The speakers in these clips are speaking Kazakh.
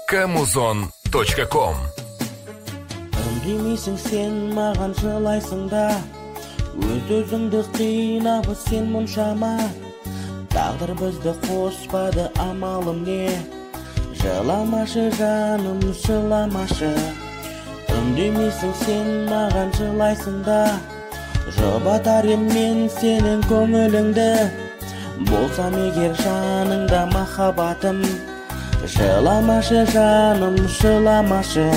Kamuzon.com. Үндемейсің сен маған жылайсың да, өз-өзіңді қинап сен мұншама. Тағдыр бізді қоспады, амалым не? Жыламашы жаным, жыламашы. Үндемейсің сен маған жылайсың да, жұбатар ем мен сенің көңіліңді. Болсам егер жаныңда махаббатым, жыламашы жаным, жыламашы.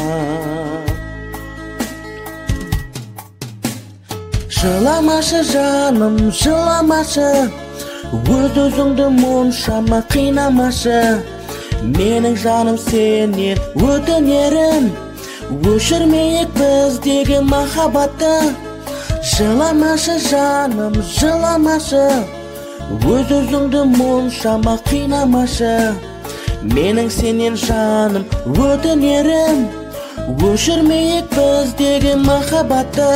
Жыламашы жаным, жыламашы. Өз-өзіңді мұншама қинамашы. Менің жаным сенен өтінерім, өшірмейік біздегі махаббатты. Жыламашы жаным, жыламашы. Өз-өзіңді мұншама қинамашы. Менің сенен жаным өтінерім, өшірмейік біздегі махаббатты.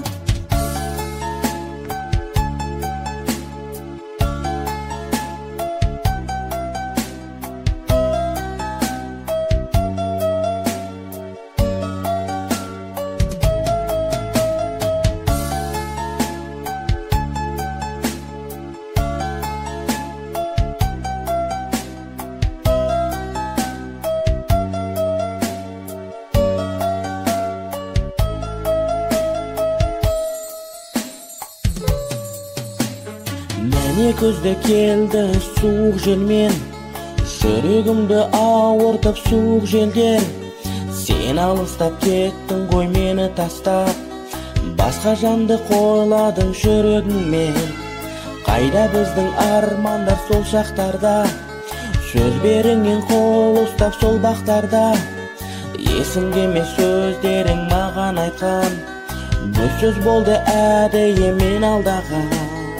Мәне күзде келді суық желмен, жүрегімді ауыртып суық желдер. Сен алыстап кеттің ғой мені тастап, басқа жанды қойладың жүрегіңмен. Қайда біздің армандар сол шақтарда, сөз беріңнен қол ұстап сол бақтарда. Есімде ме сөздерің маған айтқан, бұл сөз болды әдейі мен алдаған.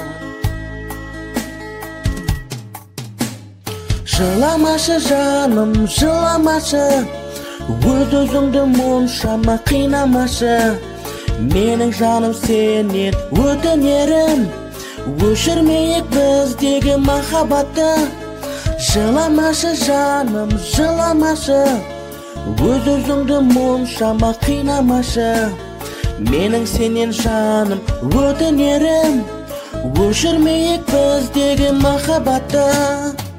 Жыламашы жаным, жыламашы. Өз-өзіңді мұншама қинамашы. Менің жаным сенен өтінерім, өшірмейік біздегі махаббатты. Жыламашы жаным, жыламашы. Өз-өзіңді мұншама қинамашы. Менің сенен жаным өтінерім, өшірмейік біздегі махаббатты.